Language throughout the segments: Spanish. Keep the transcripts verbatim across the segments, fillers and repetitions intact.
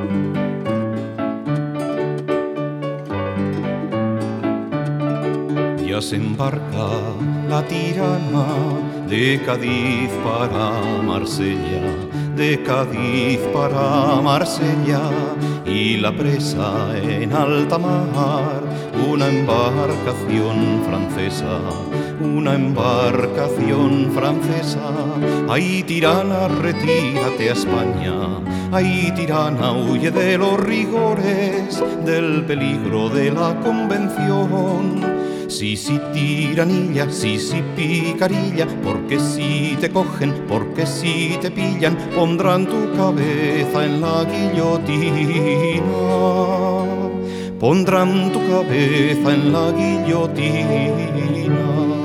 Ya se embarca la tirana de Cádiz para Marsella, de Cádiz para Marsella, y la presa en alta mar, una embarcación francesa, una embarcación francesa. Ay, tirana, retírate a España, ay, tirana, huye de los rigores, del peligro de la Convención. Sí, sí, tiranilla, sí, sí, picarilla, porque si te cogen, porque si te pillan, pondrán tu cabeza en la guillotina, pondrán tu cabeza en la guillotina.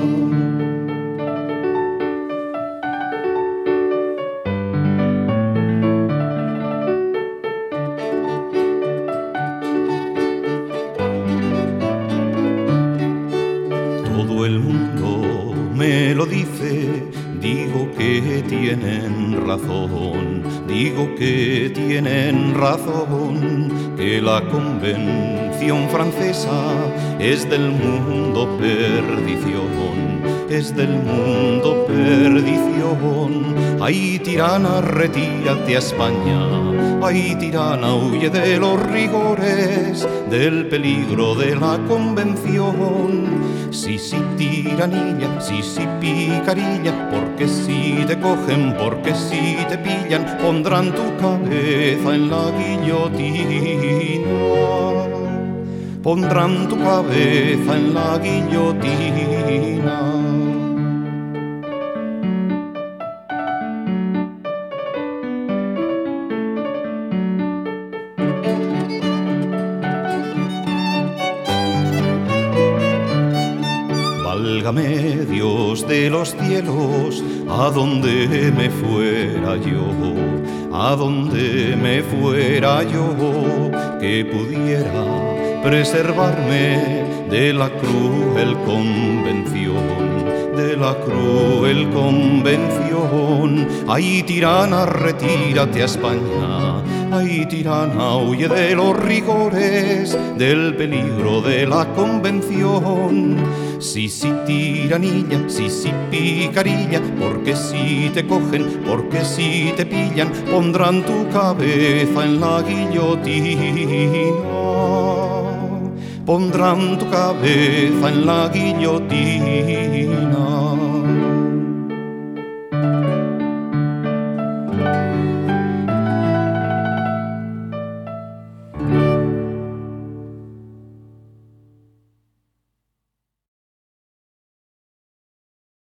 Todo el mundo me lo dice, digo que tienen razón, digo que tienen razón, que la Convención francesa es del mundo perdición, es del mundo perdición. Ay, tirana, retírate a España, ay, tirana, huye de los rigores, del peligro de la Convención. Sí, sí, tiranilla, sí, sí, picarilla, porque si te cogen, porque si te pillan, pondrán tu cabeza en la guillotina, pondrán tu cabeza en la guillotina. Válgame Dios de los cielos, a donde me fuera yo, a donde me fuera yo, que pudiera preservarme de la cruel convención, de la cruel convención. Ay, tirana, retírate a España, ay, tirana, huye de los rigores, del peligro de la Convención. Sí, sí, tiranilla, sí, sí, picarilla, porque si te cogen, porque si te pillan, pondrán tu cabeza en la guillotina, pondrán tu cabeza en la guillotina.